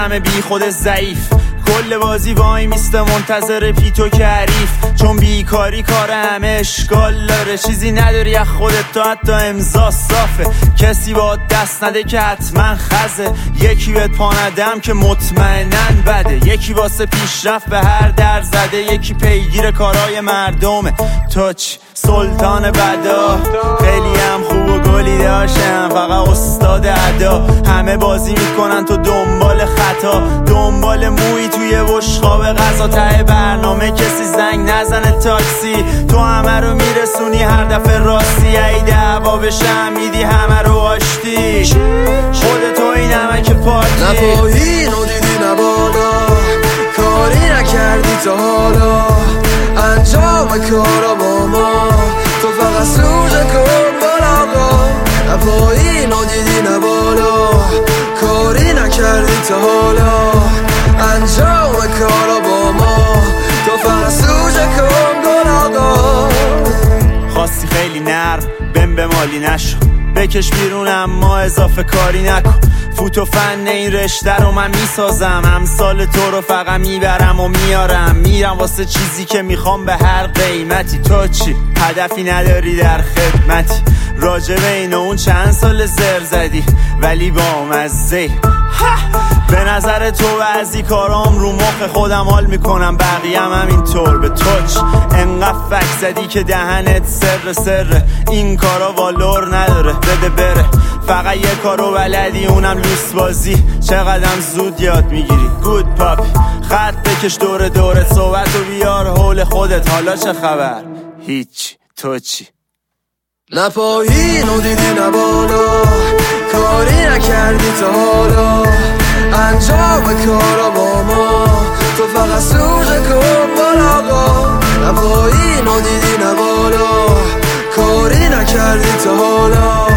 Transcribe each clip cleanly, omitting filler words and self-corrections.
همه بی خود ضعیف، کل بازی وای میسته منتظر پیتو که حریف، چون بیکاری کار همه اشکال داره، چیزی نداری از خودت تا حتی امضا صافه، کسی با دست نده که حتما خزه، یکی بهت پا ندم که مطمئنن بده، یکی واسه پیشرفت به هر در زده، یکی پیگیر کارای مردمه، توچ سلطان بدا، خیلی هم خوب و گلی داشتم فقط استاد ادا، همه بازی میکنن تو دنبال خطا، دنبال موی توی بشقاب غذا، ته برنامه کسی زنگ نزنه تاکسی، تو همه رو میرسونی هر دفعه راستی، ای دعوا بشه میدی همه رو آشتی، خودتو این همه که پاکی، نه پایین و دیدی نه بالا، کاری نکردی تا حالا، انجام کارا با ما، تو فقط سوژه کن بالا، نه پایین و دیدی نه بالا، کاری نکردی تا حالا، انجام کارا با ما، تو فقط سوژه کن بالا. خواستی خیلی نرم بهم به مالی نشو، بکش بیرون اما اضافه کاری نکن، فوت و فن این رشته رو من میسازم، امثال تو رو فقط میبرم و میارم، میرم واسه چیزی که میخوام به هر قیمتی، تو چی؟ هدفی نداری در خدمتی، راجب این و اون چند سال زر زدی ولی با مزه، به نظر تو بعضی کارام رو مخ خودم حال میکنم، بقیه هم همینطور به توچ، انقدر فک زدی که دهنت سر این کارا والور نداره، بده بره، فقط یه کارو بلدی اونم لوس بازی، چقدرم زود یاد میگیری گود پاپی، خط بکش دور دورت، صحبت و بیار حول خودت، حالا چه خبر؟ هیچ، تو چی؟ نه پایین و دیدی نه بالا، کاری نکردی تا حالا، انجام کارا با ما، تو فقط سوژه کن بالا، نه پایین و دیدی نه بالا، کاری نکردی تا حالا،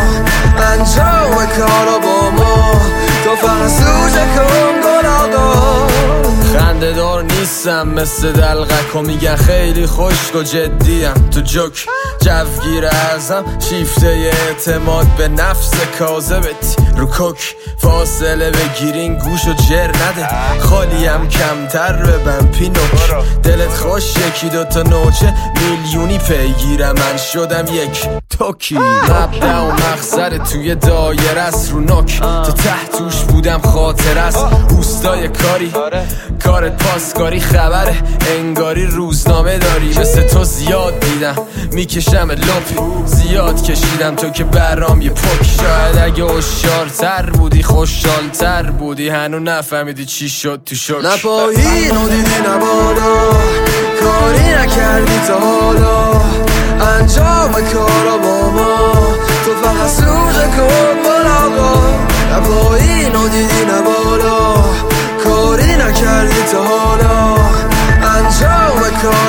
انجام کارا با ما، تو فقط سوژه کن بالا. خنده دار نیستم مثل دلغک و میگن خیلی خشک و جدیم، تو جوک جوگیر ازم شیفته اعتماد به نفس کاذبت، رو کوک فاصله بگیرین گوش و جر نده، خالیم کمتر ببن پینوک، دلت خوش یکی دوتا نوچه میلیونی پیگیرم، من شدم یک توکی، مبدأ و مقصد توی دایره است، رو نوک تا ته توش بودم خاطر است، اوستای کاری کارت پاسکاری خبره، انگاری روزنامه داری، مثل تو زیاد دیدم میکشم لپی، زیاد کشیدم تو که برام یه پک، شاید اگه هوشیارتر بودی خوشحالتر بودی، هنو نفهمیدی چی شد تو شک، نه پایین و دیدی نه بالا، کاری نکردی تا حالا، انجام کارا با ما، تو فقط سوژه کن بالا، نه پایین و دیدی نه بالا، کاری نکردی تا حالا، انجام کارا